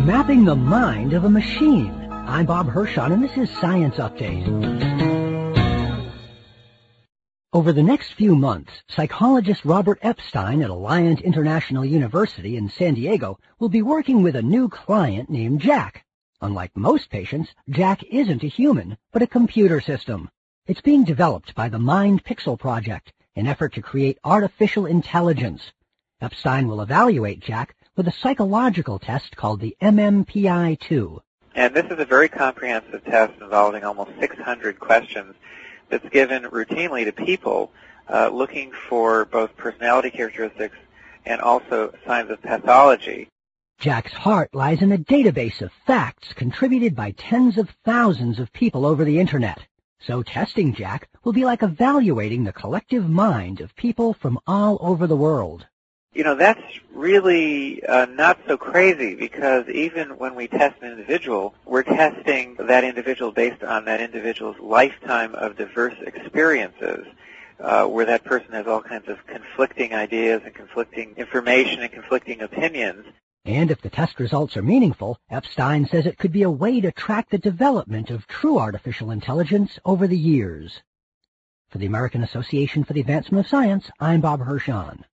Mapping the mind of a machine. I'm Bob Hirschon, and this is Science Update. Over the next few months, psychologist Robert Epstein at Alliant International University in San Diego will be working with a new client named Jack. Unlike most patients, Jack isn't a human, but a computer system. It's being developed by the Mind Pixel Project, an effort to create artificial intelligence. Epstein will evaluate Jack with a psychological test called the MMPI-2. And this is a very comprehensive test involving almost 600 questions that's given routinely to people looking for both personality characteristics and also signs of pathology. Jack's heart lies in a database of facts contributed by tens of thousands of people over the Internet. So testing Jack will be like evaluating the collective mind of people from all over the world. You know, that's really not so crazy, because even when we test an individual, we're testing that individual based on that individual's lifetime of diverse experiences, where that person has all kinds of conflicting ideas and conflicting information and conflicting opinions. And if the test results are meaningful, Epstein says it could be a way to track the development of true artificial intelligence over the years. For the American Association for the Advancement of Science, I'm Bob Hirschon.